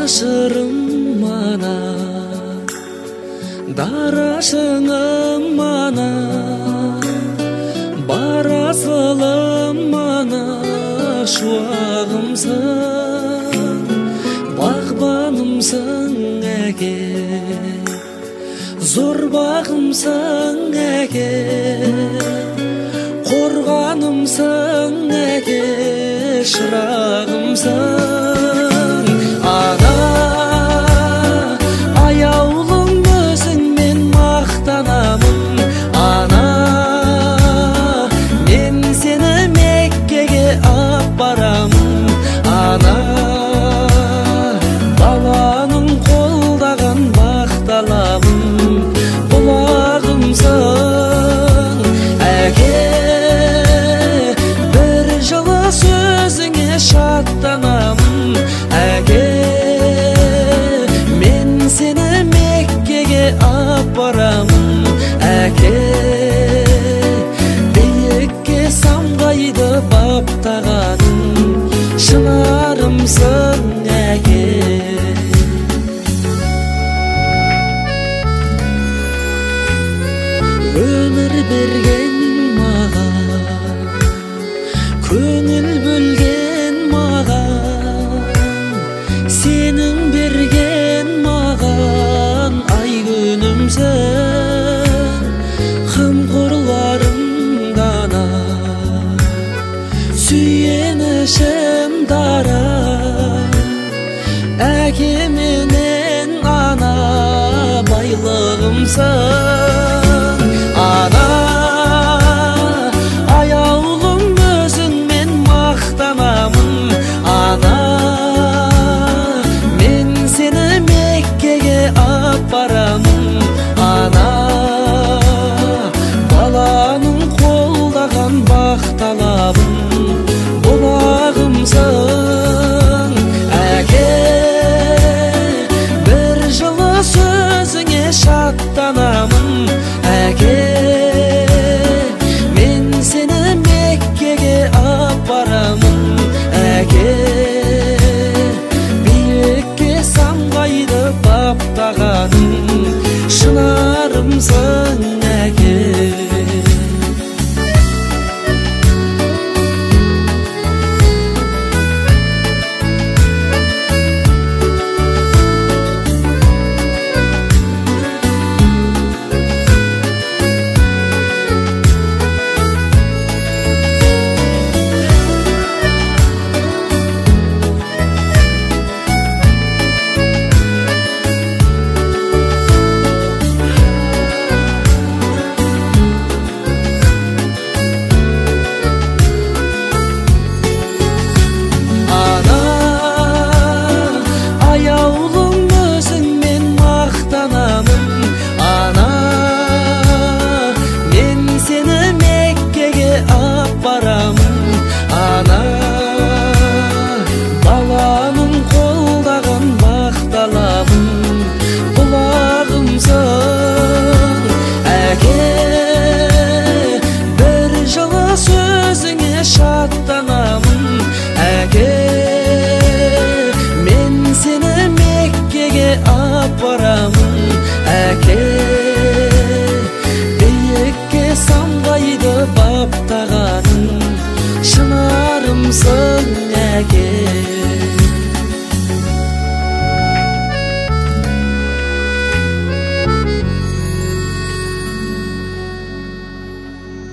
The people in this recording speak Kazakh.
Ашырым мана, дарашыңым мана, барасылым мана, шуағымсың, бағбанымсың әке, зор бағымсың әке, қорғанымсың әке, шырағымсың. Ана, аяулым өзіңмен мақтанамын. Ана, мен сені Меккеге апарамын. Ана, баланың қолдаған бақталамын. Бұлағымсың әке, бір жылы сөзіңе шаттанамын. Әке, мен сені Меккеге апарамын. Әке, биікке самғайды баптағаның, шынарымсың әке. Өмір берген маған, көңіл бөлген маған, сенің берген маған ай күнімсің, қамқорларым дана, сүйенішім дара. Әке менен ана байлығымсың. Ана, аяулым өзіңмен мақтанамын. Ана, мен сені Меккеге апарамын. Ана, баланың қолдаған бақталамын. Бұлағымсың әке, бір жылы сөзіңе шаттанамын. Әке, мен сені Меккеге апарамын. Әке, биікке самғайды баптағаның, шынарымсың әке. Ана, баланың қолдаған бақталамын. Бұлағымсың әке, бір жылы сөзіңе шаттанамын. Әке, мен сені Меккеге апарамын. Әке, биікке самғайды баптағаның, шынарымсың әке.